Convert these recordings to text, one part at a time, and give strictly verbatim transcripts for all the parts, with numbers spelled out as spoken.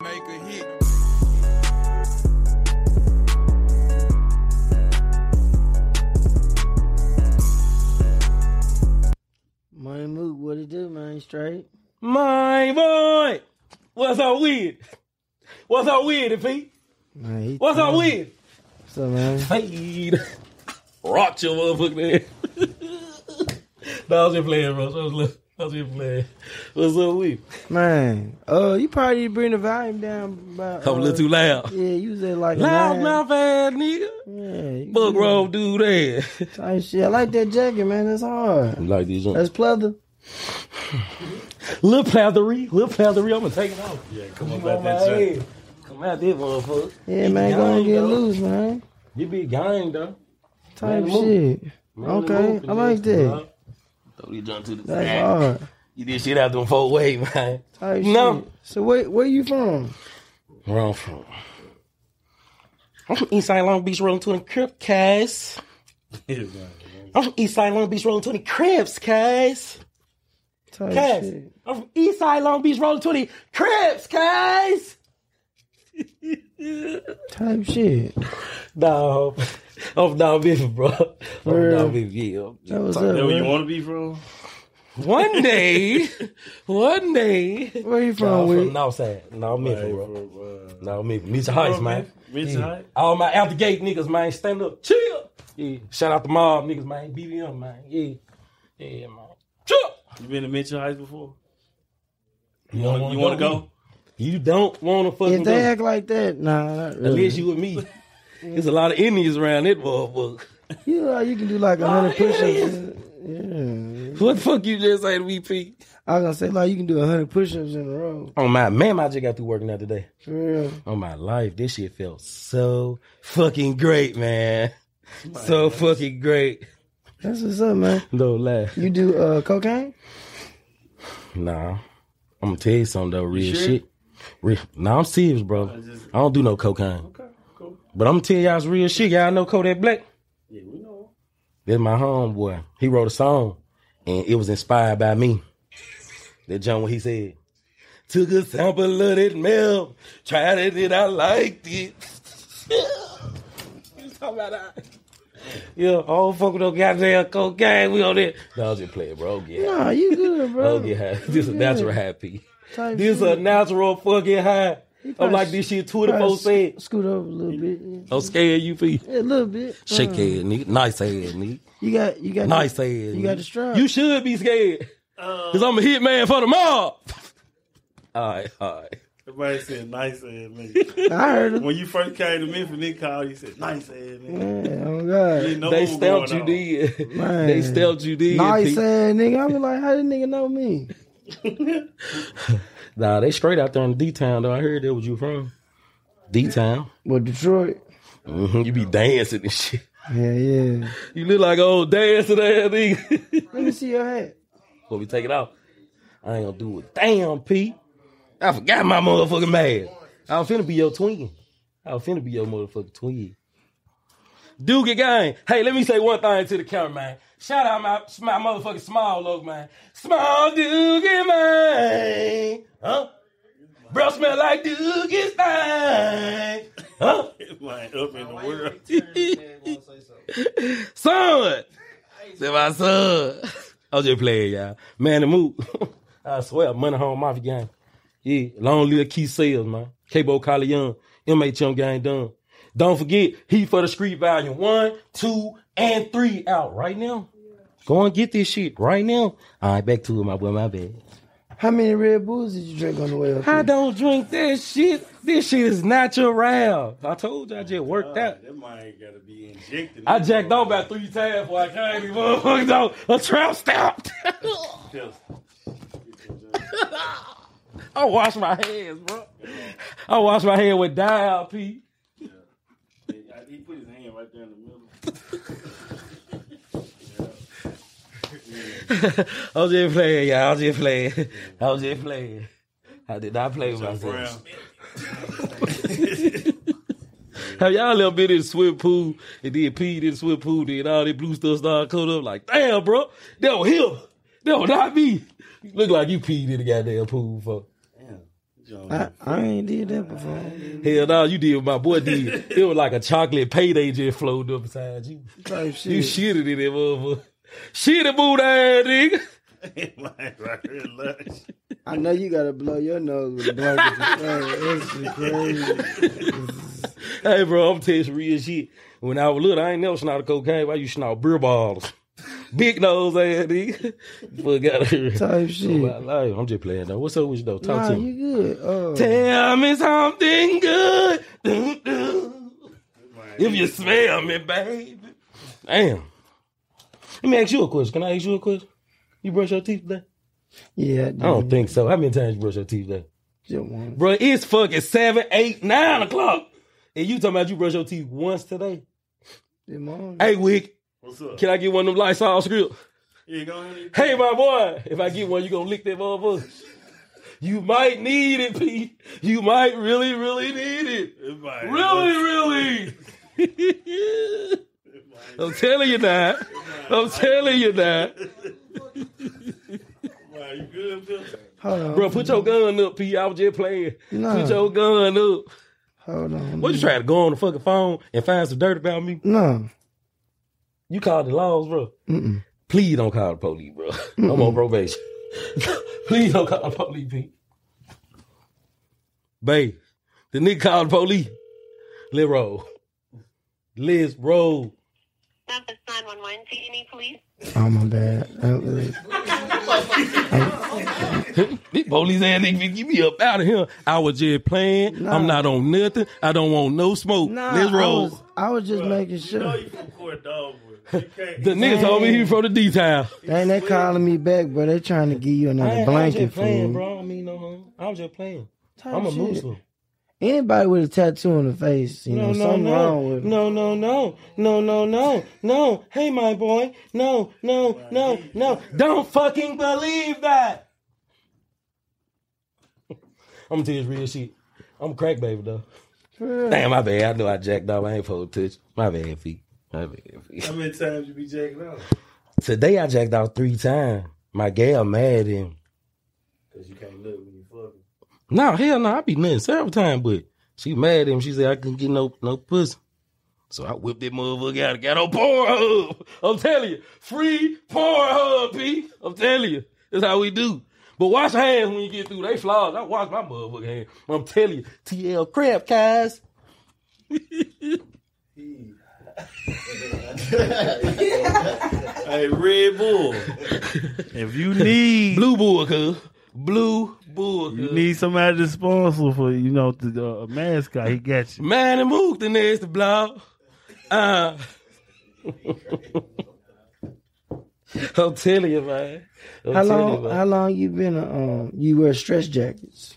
Make a hit. My Mook, what it do, man? Straight? My boy! What's up with? What's up with it, Pete? Man, What's up with it? What's up, man? Fade. Rock your motherfucking ass. No, I was just playing, bro. I was, I was just playing. What's up with it? Man, uh, you probably need to bring the volume down about... I'm a little uh, too loud. Yeah, you was at like a Loud nine. mouth ass nigga. Yeah. Fuck wrong do that. Type shit. I like that jacket, man. That's hard. You like these? That's pleather. Little pleathery. Little pleathery. I'm going to take it off. Yeah, come You on on back my that jacket. head. Come out there, motherfucker. Yeah, You man, be go and gang, get though. loose, man. You be gang, though. Type Man, shit. Man, Okay, move, I like bro. that. Throw these junk to the That's side. hard. You did shit out them four way, man. Type No. shit. So where where you from? Where I'm from? I'm from Eastside Long Beach, rolling twenty Crip, guys. I'm from Eastside Long Beach, rolling twenty Crips, guys. Type Guys, shit. I'm from Eastside Long Beach, rolling twenty Crips, guys. Type shit. No, I'm down Biffy, bro. I'm Word. down Biffy, yeah. That was Is up, that where you man. want to be from? One day, one day. Where you No, from, I'm with? from Northside. No, Memphis, Like, bro. from, uh, No, Memphis. Mitchell Heights, man. Mitchell Yeah. Heights? All my out the gate niggas, man, stand up, chill. Yeah, shout out the mob niggas, man. B B M, man. Yeah, yeah, man. Chill. You been to Mitchell Heights before? You wanna- you wanna go? You don't want to fucking If they go. act like that, nah, not really. Unless you with me. There's a lot of Indians around that motherfucker. You know, you can do like a Oh, hundred yeah, push-ups. Yeah. What the fuck you just say to me, P? I was gonna say like you can do a hundred push-ups in a row. Oh my man, I just got through working out today. For real. On my life, this shit felt so fucking great, man. So fucking great. That's what's up, man. No laugh. You do uh, cocaine? Nah. I'm gonna tell you something though, real sure? shit. Real. Nah, I'm serious, bro. I just- I don't do no cocaine. Okay, cool. But I'm gonna tell y'all some real shit. Y'all know Kodak Black? Yeah, we know. That's my homeboy. He wrote a song, and it was inspired by me. That John, what he said. Took a sample of that milk, tried it, and I liked it. You talking about that? Yeah, all fuck with no goddamn cocaine. We on there. No, I was just playing, bro. Yeah. Nah, you good, bro. Oh, get high. This a natural high, P. Type This shit. a natural fucking high. I'm probably like this shit twenty-four Probably seven. sc- Scoot over a little bit. Yeah, I'm scared you, P. Yeah, a little bit. Shake Uh, head, nigga. Nice head, nigga. You got, you got, Nice the, head. You got nigga. the strap. You should be scared. Because I'm a hitman for the mob. All right, all right. Everybody said nice ass nigga. I heard him. When you first came to Memphis, nigga called you, said nice ass nigga. Yeah, oh You God. didn't know They what was stamped going you on. did. Man. They stamped you did. Nice Pete. ass nigga. I be like, how did nigga know me? Nah, they straight out there in D-Town, though. I heard that was you from. D-Town. Well, Detroit. Mm-hmm. You be dancing and shit. Yeah, yeah. You look like old dancing ass nigga. Let me see your hat. Before we take it off, I ain't gonna do it. Damn, P. I forgot my motherfucking mask. I was finna be your twin. I was finna be your motherfucking twin. Duke it gang. Hey, let me say one thing to the camera, man. Shout out my, my motherfucking small look, man. Small Doogie, man. Huh? Bro smell like Doogie's thing. Huh? Like up in the world. Son. Say my son. I was just playing, y'all. Man, the move. I swear, Money Home Mafia gang. Yeah, long live Key Sales, man. K-Bo Collie Young. M H M gang done. Don't forget, Heat for the Street Volume one, two, and three out right now. Go and get this shit right now. All right, back to it, my boy, my bad. How many Red Bulls did you drink on the way up I here? don't drink that shit. This shit is natural. I told you I just worked out. That might gotta be injected. I jacked on about three times before I came here, motherfucker. No, a trap stopped. I wash my hands, bro. I wash my hands with Dial P. Yeah. He put his hand right there in the middle. I was just playing, y'all. I was just playing. I was just playing. I did not play with myself. Have y'all ever been in the swimming pool and then peed in the swimming pool and all that blue stuff started coming up? Like, damn, bro, that was him. That was not me. You look like you peed in the goddamn pool, fuck. Damn. I, I ain't did that before. Hell no, you did what my boy did. It was like a chocolate payday just floated up beside you. Type shit. You shitted in that motherfucker. Shitty boot ass nigga. I know you gotta blow your nose with a blanket. That's crazy. Hey, bro, I'm telling you some real shit. When I was little, I ain't never snort cocaine. I used to snort beer bottles. Big nose ass nigga. Fuck out of here. Type shit. Oh, I'm just playing though. What's up with you though? Talk Nah, to me. you good. Oh. Tell me something good. Doo, doo. If you smell me, baby. Damn. Let me ask you a question. Can I ask you a question? You brush your teeth today? Yeah, I, I don't think so. How many times you brush your teeth today? Just one. Bro, it's fucking seven, eight, nine o'clock. And you talking about you brush your teeth once today? This morning. Hey, Wick. What's up? Can I get one of them Lysol scripts? Yeah, go ahead. Hey, my boy. If I get one, you gonna lick that motherfucker? You might need it, P. You might really, really need it. It might. Really, really. I'm telling you that. I'm telling you that. Wow, you good, Bill? Hold on. Bro, put your gun up, P. I was just playing. No. Put your gun up. Hold on. What, you trying to go on the fucking phone and find some dirt about me? No. You called the laws, bro. Mm-mm. Please don't call the police, bro. I'm on probation. Please don't call the police, P. Babe, the nigga called the police. Let's roll. Let's roll. Memphis nine one one, do you need police? Oh, my bad. Uh, These police ass nigga, get me up out of here. I was just playing. Nah. I'm not on nothing. I don't want no smoke. Nah, Let's I roll. was, I was just making You know sure. you from Court Dog, bro. You can't. The nigga told me he was from the detail. They ain't they calling me back, bro. They trying to give you another blanket, fool. bro. I mean, no, no. I was just playing. Type I'm a shit. Muslim. Anybody with a tattoo on the face, you know, No, no, something no. wrong with them. No, no, no. No, no, no. No. Hey, my boy. No, no, no, no. Don't fucking believe that. I'm gonna tell you this real shit. I'm a crack baby, though. For real. Damn, my bad. I know I jacked off. I ain't supposed to touch. My bad, feet. My bad, feet. How many times you be jacking out? Today I jacked out three times. My gal mad at him. Because you can't look when you fucking. No, hell no, I be nutting several times, but she mad at him. She said I couldn't get no no pussy. So I whipped that motherfucker out and got on Pornhub. I'm telling you, free Pornhub, P. I'm telling you, that's how we do. But wash your hands when you get through. They flaws. I wash my motherfucking hands. I'm telling you, T L crap, guys. Hey, Red Bull. If you need Blue Bull, cuz. Blue Bull, you cuz. need somebody to sponsor for, you know, the uh, mascot, he got you. Man and Mook, the next blog. Uh, I'm telling you, man. I'm How telling you, long? man. How long you been? Um, you wear stretch jackets?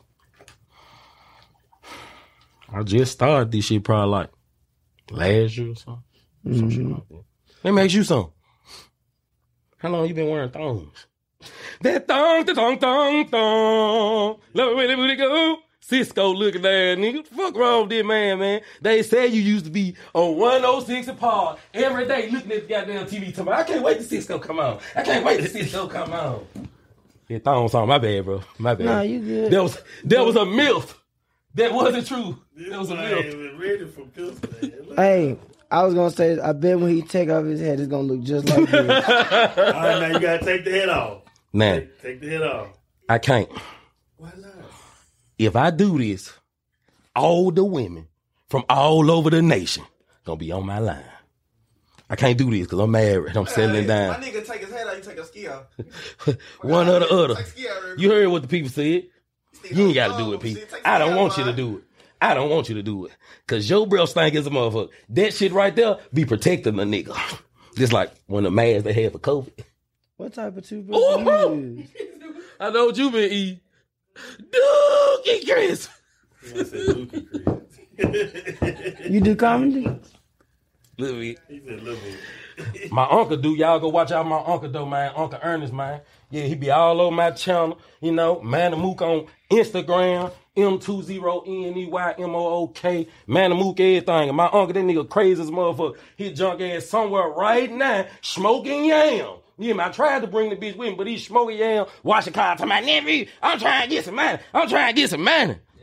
I just started this shit probably like last year or something. Some shit like that. Let me ask you something. How long you been wearing thongs? That thong, the thong, thong, thong. Let me, let me go. Cisco looking ass nigga. What the fuck wrong with this man, man? They said you used to be on one oh six and Paul every day looking at the goddamn T V. Talking about, I can't wait to Cisco come on. I can't wait to Cisco come on. That thong song, my bad, bro. My bad. Nah, you good. That was, that was a myth. That wasn't true. This That was a man myth. ain't been ready for Pistol. Hey, I was gonna say, I bet when he take off his head, it's gonna look just like this. All right, now you gotta take the head off. Nah, Take, take the head off. I can't. Why not? If I do this, all the women from all over the nation gonna be on my line. I can't do this because I'm married. I'm settling My down. nigga take his head out, you take a ski out. One or the other. Take ski out real You heard what the people said. quick. You ain't got to do it, Pete. I don't want you to do it. I don't want you to do it. Because your breath stank as a motherfucker. That shit right there be protecting a nigga. Just like one of the masks they had for COVID. What type of toothbrush you use? I know what you been eating. Dookie Chris. He said Dookie Chris. You do comedy? Little bit. He said little bit. My uncle do. Y'all go watch out my uncle though, man. Uncle Ernest, man. Yeah, he be all over my channel. You know, Manamook on Instagram. M twenty N E Y M O O K. Manamook everything. And my uncle, that nigga crazy as a motherfucker. He junk ass somewhere right now smoking yam. Yeah, I tried to bring the bitch with him, but he's smoking yam, washing car to my nephew. I'm trying to get some money. I'm trying to get some money.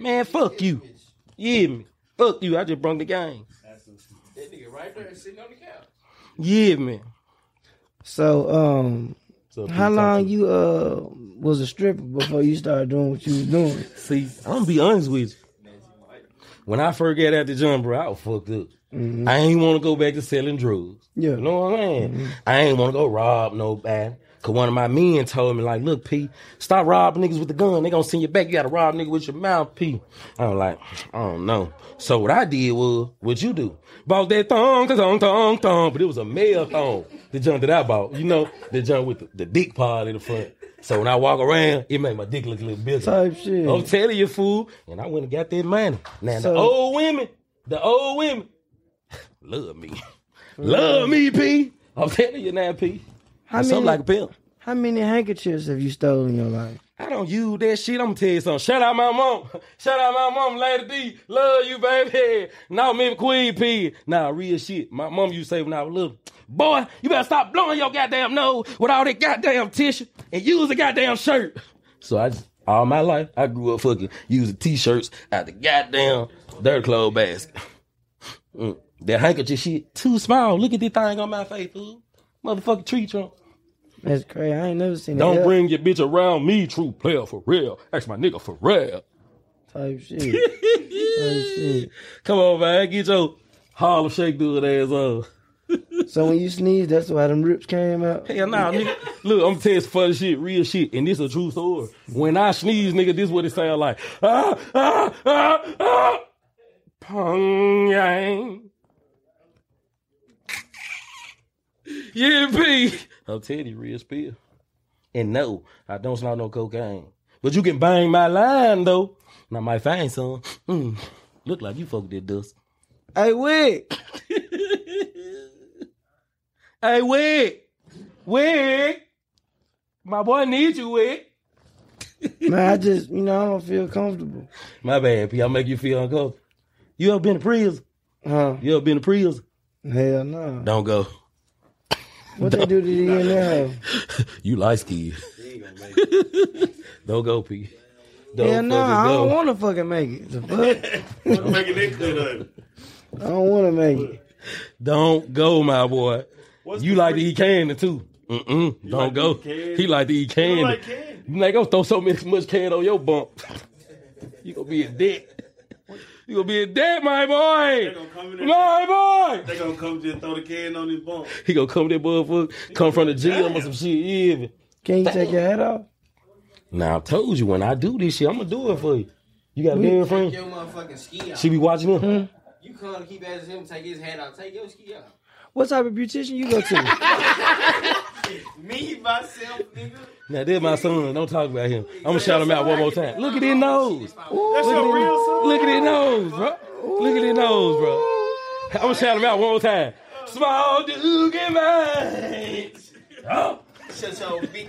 Man, fuck you. You hear me? Fuck you. I just brung the game. That nigga right there sitting on the couch. Yeah, man. So, um, So, how Pete, long talk to you uh was a stripper before you started doing what you was doing? me. See, I'm gonna be honest with you. When I first got out the jump, bro, I was fucked up. Mm-hmm. I ain't want to go back to selling drugs. Yeah. You know what I'm saying? Mm-hmm. I ain't want to go rob nobody. Cause one of my men told me, like, look, P, stop robbing niggas with the gun. They gonna send you back. You gotta rob niggas with your mouth, P. I was like, I don't know. So what I did was, what you do? Bought that thong, thong, thong, thong. But it was a male thong, the junk that I bought. You know, the junk with the, the dick part in the front. So when I walk around, it made my dick look a little bigger. Type shit. I'm telling you, fool. And I went and got that money. Now, So- the old women, the old women, love me. Love me, P. I'm telling you now, P. How I'm something many- like a pimp. How many handkerchiefs have you stolen in your life? I don't use that shit. I'm gonna tell you something. Shout out my mom. Shout out my mom, Lady D. Love you, baby. Now me Queen P. Nah, real shit. My mom used to say when I was little, boy, you better stop blowing your goddamn nose with all that goddamn tissue and use a goddamn shirt. So I just, all my life, I grew up fucking using t-shirts out the goddamn dirty clothes basket. Mm. That handkerchief shit, too small. Look at this thing on my face, fool. Motherfucking tree trunk. That's crazy. I ain't never seen Don't that bring your bitch around me, true player, for real. Ask my nigga for real. type shit. Type shit. Come on, man. Get your Harlem Shake dude ass on. So when you sneeze, that's why them rips came out. Hell nah, nigga. Look, I'm telling you some funny shit, real shit, and this a true story. When I sneeze, nigga, this what it sound like. Ah, ah, ah, ah. Pong yang. Yeah, P. I'm telling you, real spill. And no, I don't snort no cocaine. But you can bang my line, though. And I might find some. Mm, look like you fuck that dust. Hey, Wick. Hey, Wick. Wick. My boy needs you, Wick. Man, I just, you know, I don't feel comfortable. My bad, P. I'll make you feel uncomfortable. You ever been to prison? Huh? You ever been to prison? Hell no. Don't go. What they do to you in there? You light skinned. Don't go, P. Don't Hell no, fucking I don't go. want to fucking make it. The fuck? Making that good up. I don't want to make it. Don't go, my boy. What's You the like free- to eat candy too. Mm-mm. Don't like to go. eat candy? He like to eat candy. You like candy? You like gonna throw so much, much candy on your bump. You gonna be a dick. You gonna be a dick, my boy. gonna come in there- My boy. They gonna come just throw the can on his bump. He gonna come that motherfucker, come from the gym or some shit. Yeah, man. Can you take your hat off? Now I told you when I do this shit, I'm gonna do it for you. You got a Take girlfriend? your motherfucking ski off. She be watching him. You come to keep asking him to take his hat out. Take your ski off. What type of beautician you go to? Me, myself, nigga. Now there's my son. Don't talk about him. I'm gonna shout him out one more time. Look at his nose. That's Look your at real his, son? look at his nose, bro. Look at his nose, bro. I'm gonna shout him out one more time. Small dude in mine. Oh. Shut your big.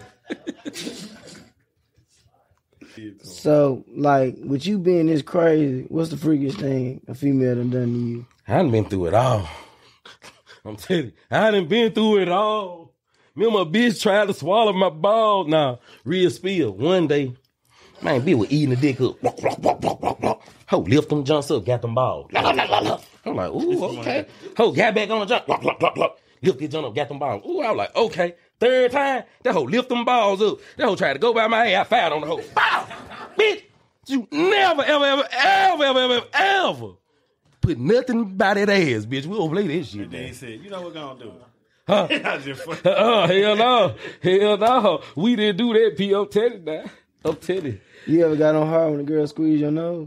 So, like, with you being this crazy, what's the freakiest thing a female done done to you? I done been through it all. I'm telling you, I done been through it all. Me and my bitch tried to swallow my balls. Nah, real spill. One day, man, bitch was eating the dick up. Ho, lift them jumps up, got them balls. I'm like, ooh, okay. Ho, got back on the jump. Lift the jump up, got them balls. Ooh, I was like, okay. Third time, that hoe lift them balls up. That hoe tried to go by my head. I fired on the hoe. Bow! Bitch, you never, ever, ever, ever, ever, ever, ever put nothing by that ass, bitch. We don't play this shit, Then he man. said, you know what gonna do? Huh? I just fuck- Oh, hell no. Hell no. We didn't do that, P. I'm telling you now. I'm telling you. You ever got on hard when a girl squeezed your nose?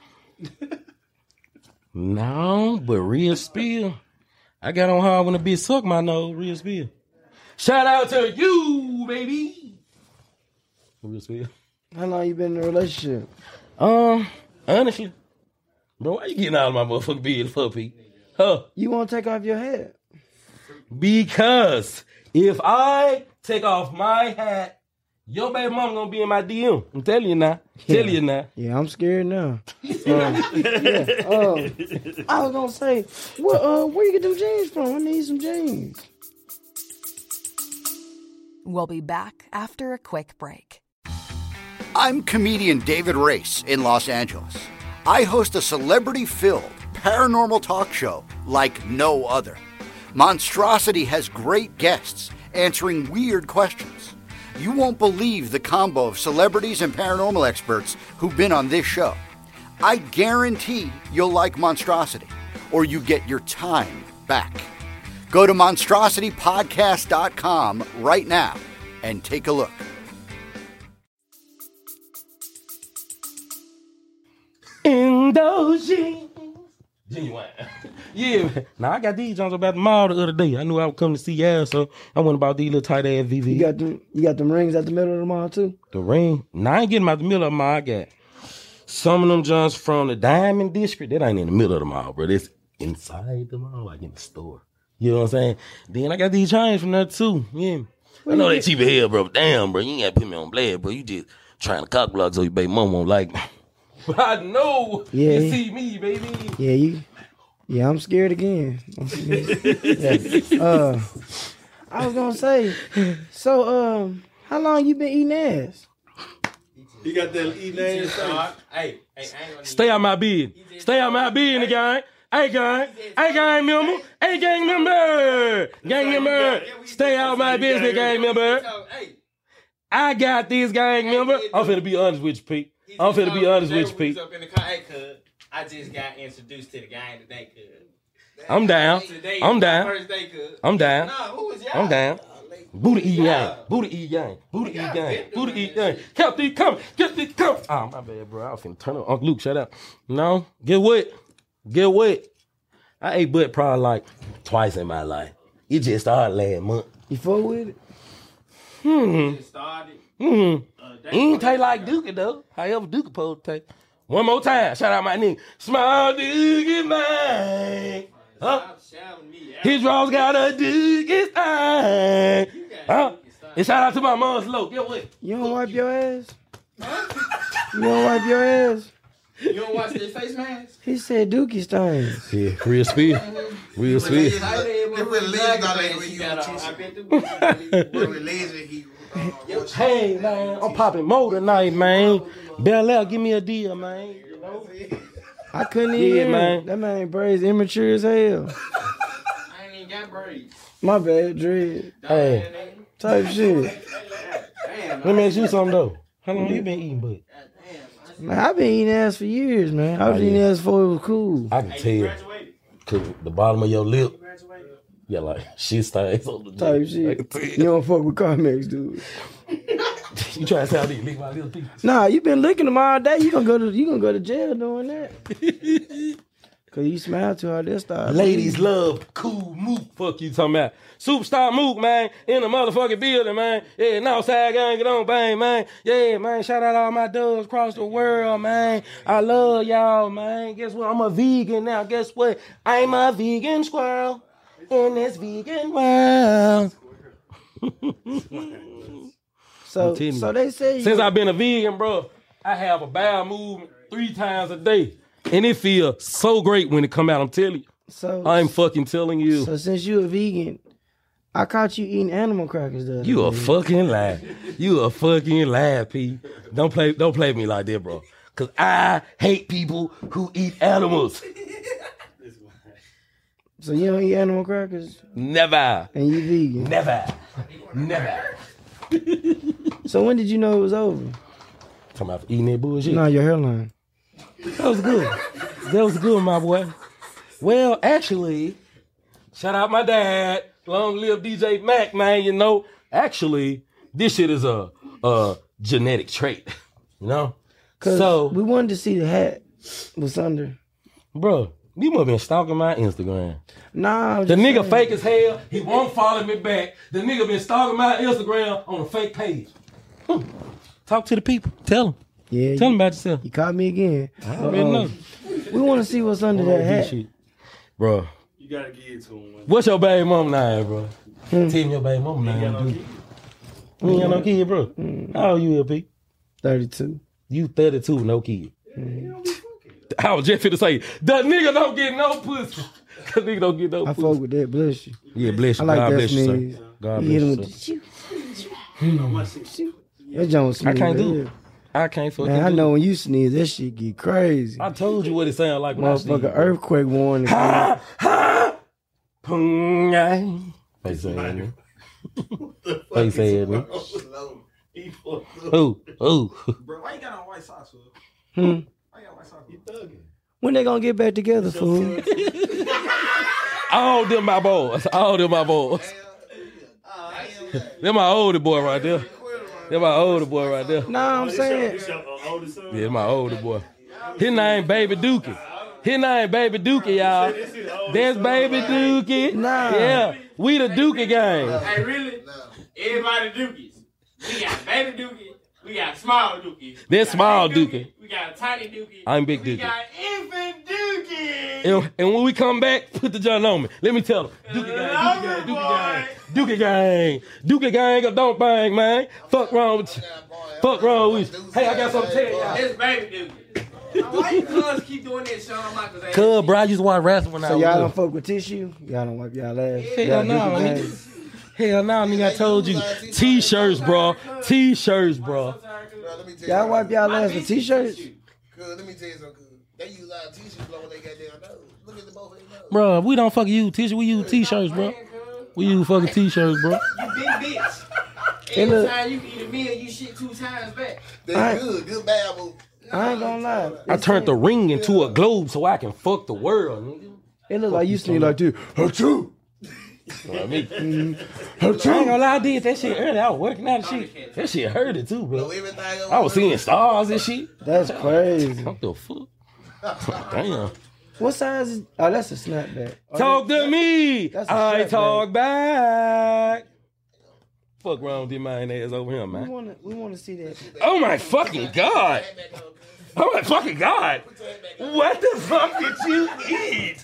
No, but real spill. I got on hard when a bitch sucked my nose. Real spill. Shout out to you, baby. Real spill. How long you been in a relationship? Um, honestly, bro, why you getting out of my motherfucking bed for, P? Huh? You want to take off your hat? Because if I take off my hat, your baby mama gonna be in my D M. I'm telling you now. Tell you now. Yeah, I'm scared now. Um, yeah, uh, I was gonna say, what? Uh, where you get them jeans from? I need some jeans. We'll be back after a quick break. I'm comedian David Race in Los Angeles. I host a celebrity-filled paranormal talk show like no other. Monstrosity has great guests answering weird questions. You won't believe the combo of celebrities and paranormal experts who've been on this show. I guarantee you'll like Monstrosity, or you get your time back. Go to monstrosity podcast dot com right now and take a look. In those jeans. Genuine. Yeah, man. Now, I got these Jones about the mall the other day. I knew I would come to see y'all, so I went about these little tight ass V V. You got them, you got them rings at the middle of the mall, too? The ring? Now, I ain't getting them out the middle of the mall. I got some of them Jones from the Diamond District. That ain't in the middle of the mall, bro. That's inside the mall, like in the store. You know what I'm saying? Then I got these chains from there, too. Yeah. I know they cheap as hell, bro. Damn, bro. You ain't got to put me on blast, bro. You just trying to cock block so your baby mama won't like me. But I know Yeah. you see me, baby. Yeah, you. Yeah, I'm scared again. I'm scared. Yeah. Uh, I was gonna say, so um, how long you been eating ass? He got that eating ass. Hey, hey, I ain't gonna Stay out my bed. Stay out my bed in the gang. Hey, gang. Hey, gang member. Hey, gang member. Gang member. Stay out my business, gang member. Hey, I got this gang member. I'm finna be honest with you, Pete. I'm finna be honest with you, Pete. Up in the car, hey, cuz, I just got introduced to the gang today, cuz. I'm down. Today, I'm down. First day, cuz. I'm down. Nah, who was y'all? I'm down. Booty eat gang. Booty eat gang. Booty eat gang. Booty eat gang. Kept these coming. Kept these coming. Oh, my bad, bro. I was finna turn up. Uncle Luke, shut up. No. Get wet. Get wet. I ate butt probably like twice in my life. It just started last month. You fuck with it? Hmm. It started. Hmm. It ain't taste like Duke though. However Duke supposed to taste. One more time. Shout out my nigga. Small Duke mine. Huh? Stop shouting me out. His draws got a Duke style. Huh? And shout out to my mom's low. Get what? You don't wipe your ass? You don't wipe your ass? You don't watch this face mask? He said dookie stains. Yeah, real speed. Real speed. They were lazy like when you I on bet the They were lazy. He. Uh, Hey man, I'm popping more tonight, man. Bel Air, give me a deal, man. You know? I couldn't even Yeah, hear man. him. That man braids immature as hell. I ain't even got braids. My bad, dread. Hey, Type shit. Damn, let me ask you something though. How long you been eating butt? Man, I've been eating ass for years, man. I was Oh, eating yeah. ass before it was cool. I can tell. Cause the bottom of your lip, yeah, like shit stains on the Type lip. I shit. can tell. You don't fuck with Carmex, dude. You trying to say I need to lick my little piece? Nah, you been licking them all day. You gonna go to you gonna go to jail doing that. Cause you smile too hard. They'll start. Ladies love cool Mook. Fuck you talking about. Superstar Mook, man. In the motherfucking building, man. Yeah, Northside gang, get on, bang, man. Yeah, man. Shout out all my dogs across the world, man. I love y'all, man. Guess what? I'm a vegan now. Guess what? I'm a vegan squirrel in this vegan world. So, I'm telling so you. they say you Since I've been a vegan, bro, I have a bowel movement three times a day. And it feels so great when it come out. I'm telling you. so I'm fucking telling you. so since you a vegan, I caught you eating animal crackers the other You a day. fucking lie. You a fucking lie, P. Don't play don't play with me like that, bro. Cause I hate people who eat animals. So you don't eat animal crackers Never. and you vegan. Never. Never. So when did you know it was over? Talking about eating that bullshit. No, your hairline. That was good. That was good, my boy. Well, actually, shout out my dad. Long live D J Mac, man. You know, actually, this shit is a, a genetic trait. You know? Cause So, we wanted to see the hat. What's under? bro, you must have been stalking my Instagram. Nah, I was The just nigga saying. fake as hell. He won't follow me back. The nigga been stalking my Instagram on a fake page. Hmm. Talk to the people. Tell them. Yeah, Tell them you, about yourself. you caught me again. I already know. We want to see what's under that hat. Shit. Bro, You gotta give it to him. Man. what's your baby mom name, bro? Hmm. Tell me your baby mom You name. got no dude. kid? You ain't got no kid, bro. Hmm. How old you, L P? thirty-two. You thirty-two, no kid. I was just finna say, that nigga don't get no pussy. That nigga don't get no I pussy. fuck with that. Bless you. Yeah, bless you. I like God that bless you, sneeze. sir. God You hit him bless with you, the sir. shoot. That joint was I can't smooth, do yeah. I can't fucking Man, I do know it. when you sneeze, that shit get crazy. I told you what it sound like when I sneeze. Motherfucker, earthquake warning. Ha ha. Pung. Face ass. Face ass. He fucked up. Ooh, ooh. Bro, why you got on white socks, fool? Hmm. Why you got white socks? You thugging. When they gonna get back together, fool? All them my boys. All them my boys. They're my older boy right there. They're my older boy right there. Nah, I'm saying. This your uh, oldest son? Yeah, my older boy. His name Baby Dookie. His name Baby Dookie, y'all. That's Baby Dookie. Nah. Yeah, we the Dookie gang. Hey, really? Everybody Dookies. We got baby Dookie. We got small Dookie. That's small Dookie. We got a tiny Dookie. I'm Big We Dookie. got infant Dookie. And, and when we come back, put the John on me. Let me tell them. Dookie gang, Dookie gang, Dookie gang. Dookie gang, Dookie gang, don't bang, man. Fuck wrong with you. Fuck wrong with you. Hey, I got something to tell y'all. It's baby Dookie. Now, why you cuz keep doing that, Shawn Michaels? ass? Cuz, bro, I used to watch wrestling when I So was y'all little. don't fuck with tissue? Y'all don't wipe y'all ass? Hell Y'all no, dookie nigga. gang? Hell no, nigga, I told you. T-shirts, bro. T-shirts, bro. Bro, let me tell Y'all you. wipe y'all ass with t-shirts? Cuz, let me tell you something. Cuz. They use a lot of t-shirts blowing they goddamn nose. Look at the both of their nose. Bro, we don't fucking use t-shirts. We use T-shirts, bro. We use fucking T-shirts, bro. You big bitch. Hey, look. Every time you eat a meal, you shit two times back. They I- good. Good bad, boo. I ain't gonna lie. I turned the ring into a globe so I can fuck the world, nigga. It look like you sneeze like this. Achoo! What I mean? I ain't gonna lie, I did that shit earlier. I was working out and shit. That shit hurt it too, bro. Everything I was seeing stars and shit. That's crazy. What the fuck? Damn. What size is? Oh, that's a snapback. Oh, Talk that- to me. that's a I snapback. talk back. Fuck wrong with this man ass over here, We man. wanna, we wanna see that. Oh my fucking god. Oh my fucking god. What the fuck did you eat?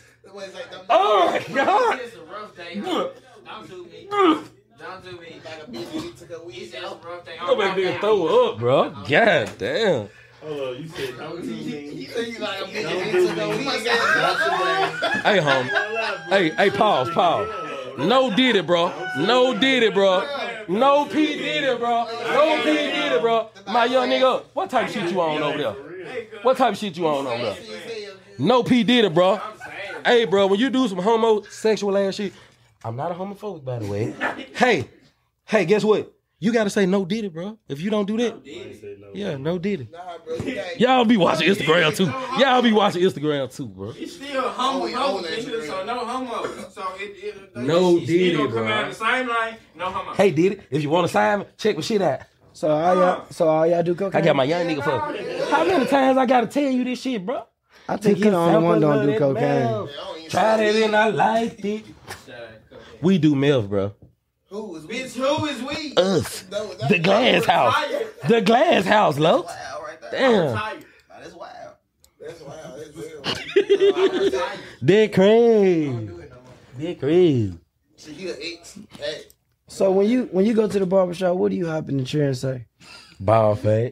Oh my god. It's a rough day. Don't do me. Don't do me. It's just a rough day. Go back there and throw up, bro. God damn. Hold on, you said don't do me. You think you like a bitch Don't that do took over? me. You must say, Hey, home. Hey, hey, pause, pause. No did it, bro. No did it, bro. No P did it, bro. No P did it, bro. My young nigga, what type of shit you on over there? What type of shit you on over there? No P did it, bro. Hey, bro, when you do some homosexual ass shit, I'm not a homophobic, by the way. Hey, hey, guess what? You gotta say no did it, bro. If you don't do that, yeah, no did it. nah, bro, you can't. Y'all be watching Instagram too. Y'all be watching Instagram too, bro. It's still homo, Oh, homo, oh, that's nigga, real. so no homo. So it, it, No it's did still it, come bro. out the same line, no homo. Hey, did it? If you want to sign me, check my shit out. So all y'all, so all y'all do cocaine? I got my young nigga for. How many times I gotta tell you this shit, bro? I think he the only one don't do cocaine. Cocaine. Tried it and I liked it. We do meth, bro. Who is we? Bitch, who is we? Us. No, that's The glass house. Tired. The glass house, low. wild right there. Damn. Tired. Nah, that's wild. That's wild. That's real. They crazy. Don't do it no more. They crazy. So you an ex? Hey, So when you when you go to the barbershop, what do you hop in the chair and say? Ball fat.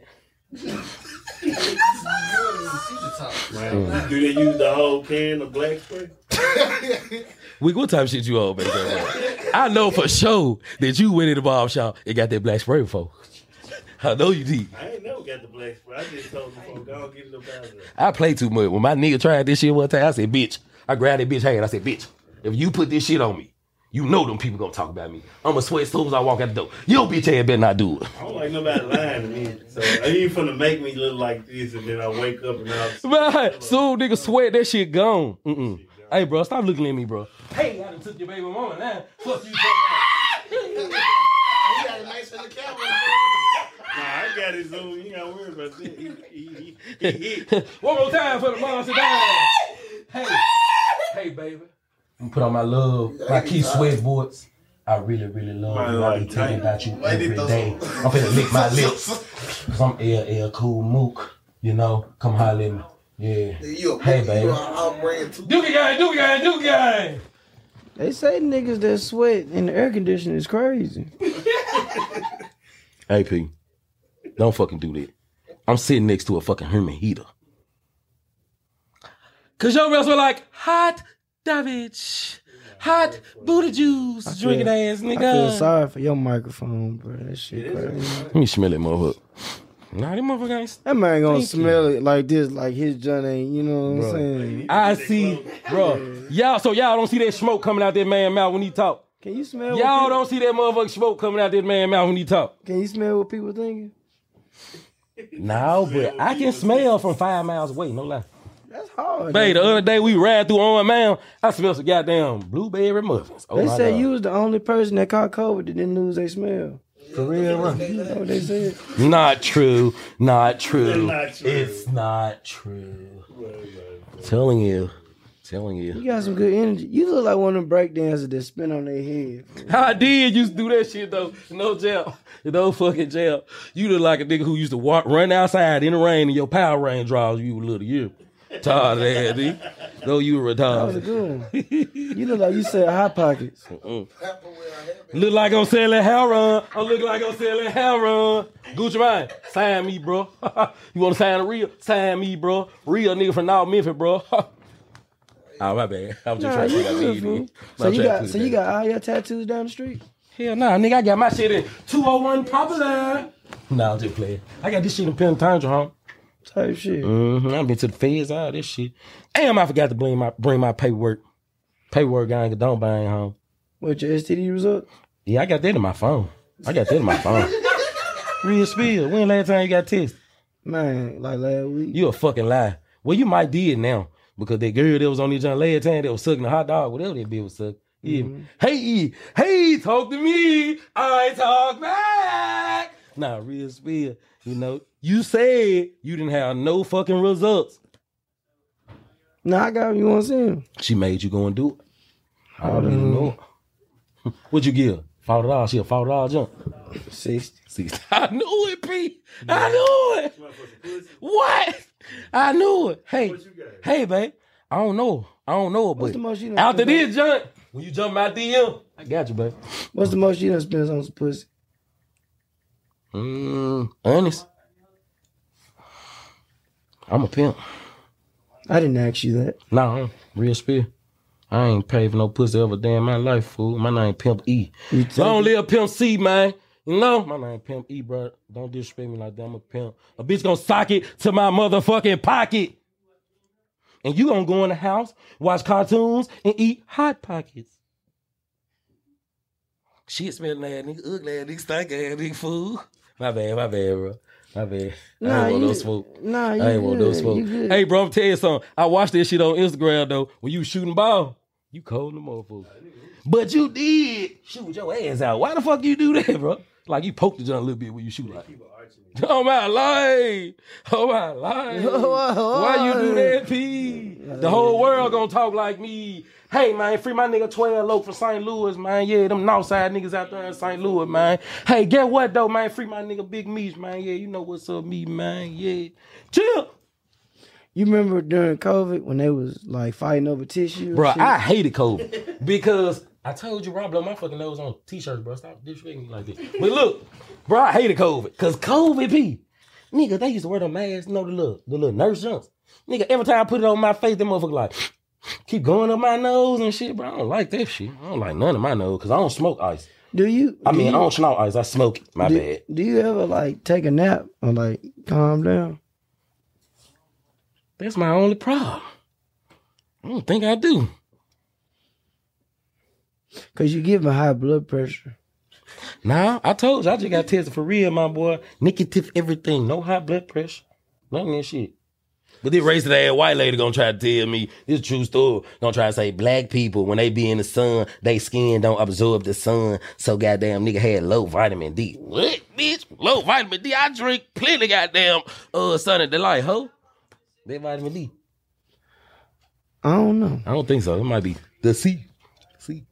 Man, do they use the whole can of black spray? We what type of shit you on, baby? I know for sure that you went in the barber shop and got that black spray before. I know you did. I ain't never got the black spray. I just told them, folks, go get it up out of there. I play too much. When my nigga tried this shit one time, I said, bitch. I grabbed that bitch hand. I said, bitch, if you put this shit on me, you know them people gonna talk about me. I'ma sweat as soon as I walk out the door. Your bitch ass better not do it. I don't like nobody lying to me. So you ain't finna make me look like this and then I wake up and I'll... Man, soon nigga sweat, that shit gone. Mm-mm. Hey, bro, stop looking at me, bro. Hey, I done took your baby mama now. Fuck you, fuck he got a nice for the camera. Nah, I got it, so you ain't gotta worry about that. He, he, he, he, he. One more time for the monster down. Hey, hey, baby. I'm put on my love, my Keith Sweat boards. I really, really love you. I be thinking about you every day. I'm finna lick my lips. Cause I'm L L Cool Mook. You know, come holler at me. Yeah. You a Hey, you baby. a- I'm bringing two. Dookie gang, Dookie gang, Dookie gang. They say niggas that sweat in the air conditioner is crazy. Hey, P. Don't fucking do that. I'm sitting next to a fucking Herman heater. Cause your girls were like, hot Davidge. Hot booty juice. feel- Drinking ass I feel nigga. sorry for your microphone, bro. That shit crazy. Let me smell it, motherfucker. Nah, them motherfuckers ain't. That man gonna Thank smell it like this, like his joint ain't, you know what I'm saying? I see, bro. Y'all, so y'all don't see that smoke coming out that man mouth when he talk. Can you smell? Y'all what don't see that motherfucking smoke coming out that man mouth when he talk. people, Can you smell what people thinking? No, but I can smell from five miles away. No lie. That's hard. Babe, the other day we ran through Owen Mound. I smelled some goddamn blueberry muffins. Oh They my said God. you was the only person that caught COVID that didn't lose their smell. For real, bro. You know what they said? Not true. Not true. Not true. It's not true. Telling you. Telling you. You got some good energy. You look like one of them breakdancers that spin on their head. I did used to do that shit though. No jail. No fucking jail. You look like a nigga who used to walk, run outside in the rain and your Power Rain draws you a little year. Tired ass, nigga. No, you were That was a retarded. good one. You look like you said hot pockets. Look like I'm selling heroin. I look like I'm selling heroin. Gucci Mane, sign me, bro. You want to sign a real? Sign me, bro. Real nigga from North Memphis, bro. Oh, my bad. I was just Nah, trying to you figure out good, what fool. you So you got so you got all your tattoos down the street? Hell nah, nigga, I got my shit in two oh one Popular. Nah, I'm just playing. I got this shit in Penitentiary, huh? Type shit. Mm-hmm. I've been to the feds, all this shit. Damn, I forgot to bring my bring my paperwork. Paperwork, I ain't don't bang home. What, your S T D results? Yeah, I got that in my phone. I got that in my phone. Real spill. When last time you got tested? Man, like last week. You a fucking lie. Well, you might did now. Because that girl that was on this joint last time that was sucking the hot dog, whatever that bitch was sucking. Yeah. Mm-hmm. Hey, hey, talk to me. I talk back. Nah, real spill. You know, you said you didn't have no fucking results. No, I got him. You want to see him? She made you go and do it. I don't even know it. What'd you give? Fought it all. She a fought it all jump. sixty. sixty. I knew it, P. I knew it. What? I knew it. Hey, hey, babe. I don't know. I don't know it, What's but the most you done after spent this jump, when you jump my D M, I got you, babe. What's the most you done spent on some pussy? Mm, honest. I'm a pimp. I didn't ask you that. Nah, I'm real spill. I ain't paid for no pussy ever day in my life, fool. My name Pimp E. You So I don't live Pimp C, man. You know? My name Pimp E, bro. Don't disrespect me like that. I'm a pimp. A bitch gonna sock it to my motherfucking pocket. And you gonna go in the house, watch cartoons, and eat Hot Pockets. Shit smelling ass nigga, ugly ass nigga, stank ass nigga, fool. My bad, my bad, bro. My bad. I Nah, ain't want you- no smoke. nah, you I ain't want no good, smoke. you good. Hey, bro, I'm tell you something. I watched this shit on Instagram, though. When you shooting ball, you cold in the motherfucker. But you did shoot your ass out. Why the fuck you do that, bro? Like you poked the joint a little bit when you shoot like. Oh my life. Oh my life. Why you do that, P? The whole world gonna talk like me. Hey man, free my nigga twelve low from Saint Louis, man. Yeah, them Northside niggas out there in Saint Louis, man. Hey, get what though, man? Free my nigga Big Meech, man. Yeah, you know what's up, me, man. Yeah. Chill. You remember during COVID when they was like fighting over tissue? and Bro, shit? I hated COVID because I told you, bro, I blow my fucking nose on t-shirts, bro. Stop disrespecting me like this. But look, bro, I hated COVID because COVID, P. Nigga, they used to wear them masks, you know, the little, the little nurse jumps. Nigga, every time I put it on my face, them motherfucker like, keep going up my nose and shit, bro. I don't like that shit. I don't like none of my nose because I don't smoke ice. Do you? I do mean, you, I don't snort ice. I smoke it. My do, bad. Do you ever like take a nap or like calm down? That's my only problem. I don't think I do. Cause you give me high blood pressure. Nah, I told you, I just got tested for real, my boy. Negative everything. No high blood pressure. None of that shit. But this racist ass white lady gonna try to tell me, this true story, gonna try to say black people, when they be in the sun, they skin don't absorb the sun, so goddamn nigga had low vitamin D. What, bitch? Low vitamin D? I drink plenty goddamn uh, Sunny Delight, ho. That vitamin D. I don't know. I don't think so. It might be the C. C.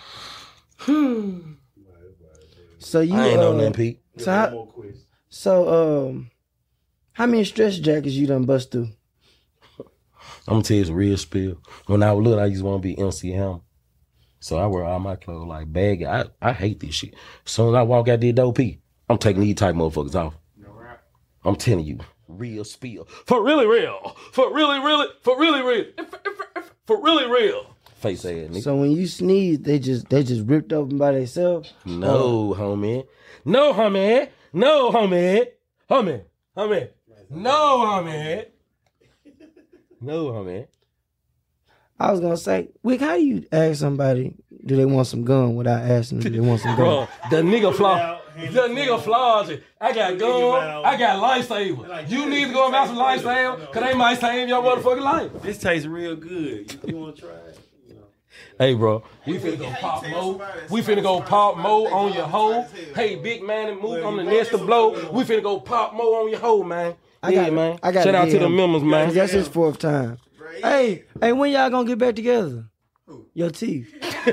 So you I ain't uh, know nothing, Pete. So how, so um, how many stress jackets you done bust through? I'm gonna tell you some real spill. When I was little, I used to want to be M C Hammer. So I wear all my clothes like baggy. I, I hate this shit. As soon as I walk out there, dope P, I'm taking these type motherfuckers off. I'm telling you, real spill. For really real. For really, really, for really real. For really real. Face ass nigga. So when you sneeze, they just they just ripped open by themselves? No, homie. No, homie. No, homie. Homie. How many? No, how many? No, how many? I was gonna say, Wick, how do you ask somebody do they want some gun without asking them do they want some gun? Bro, the nigga flaw. The nigga flaws it. I got gun. I got lifesaver. You need to go and buy some lifesaver, cause they might save your motherfucking life. This tastes real good. You, you want to try it? You know. Hey, bro, we finna go pop mo. We finna go pop mo on your hoe. Hey, big man, and move on the nest to blow. We finna go pop mo on your hoe, man. I yeah, got, man. I got Shout out to the members, man. That's his fourth time. Hey, hey, when y'all gonna get back together? Who? Your teeth.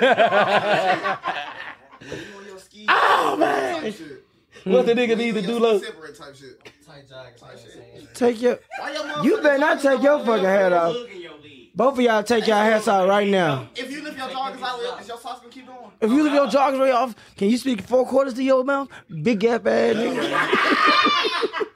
Oh man. What the nigga need to do, look? Separate type shit. Tight joggers, type shit. Take your. You better not take your fucking hat off. Both of y'all take your hats out right now. If you lift your joggers out, is your socks gonna keep going? If you lift your joggers right off, can you speak four quarters to your mouth? Big gap ass nigga.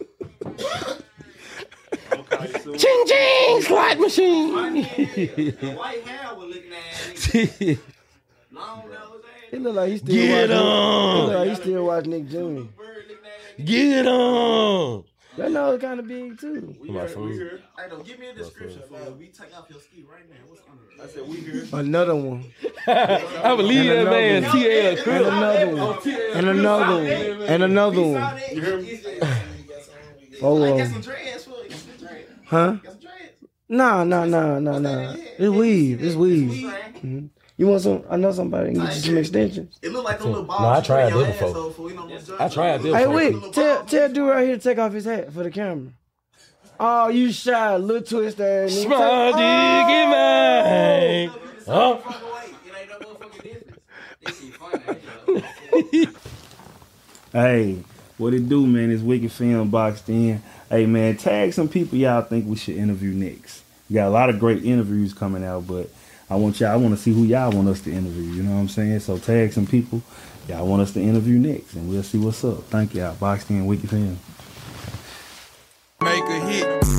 Ching ching, slot machine. The white hair was looking at long nose. It look like he still Get watch. on. It look like he still watch Nick Junior Get on. That nose kind of big too. We here, we here. Hey, don't give me a description for it. We take off your ski right now. What's under it? I said we here. Another one. I believe And that man, another T L And Crip. another one. And another one. And another one. You hear me? Oh, Like, uh, get some dreads, fool. Get some dreads. huh? Get some dreads. Nah, nah, nah, nah, nah. It's weave. It's weave. Mhm. You want some? I know somebody can get you some extensions. It look like them little balls. No, I tried your that asshole, before. fool. You know, I tried this Hey, before. wait. Tell tell dude right here to take off his hat for the camera. Oh, you shy, little twist ass nigga. Small Take- diggy man. Huh? It ain't no motherfucking difference. This shit funny. Hey, what it do, man? It's Wicked Film Boxed In. Hey, man, tag some people y'all think we should interview next. We got a lot of great interviews coming out, but I want y'all, I want to see who y'all want us to interview. You know what I'm saying? So tag some people y'all want us to interview next, and we'll see what's up. Thank y'all. Boxed In, Wicked Film. Make a hit.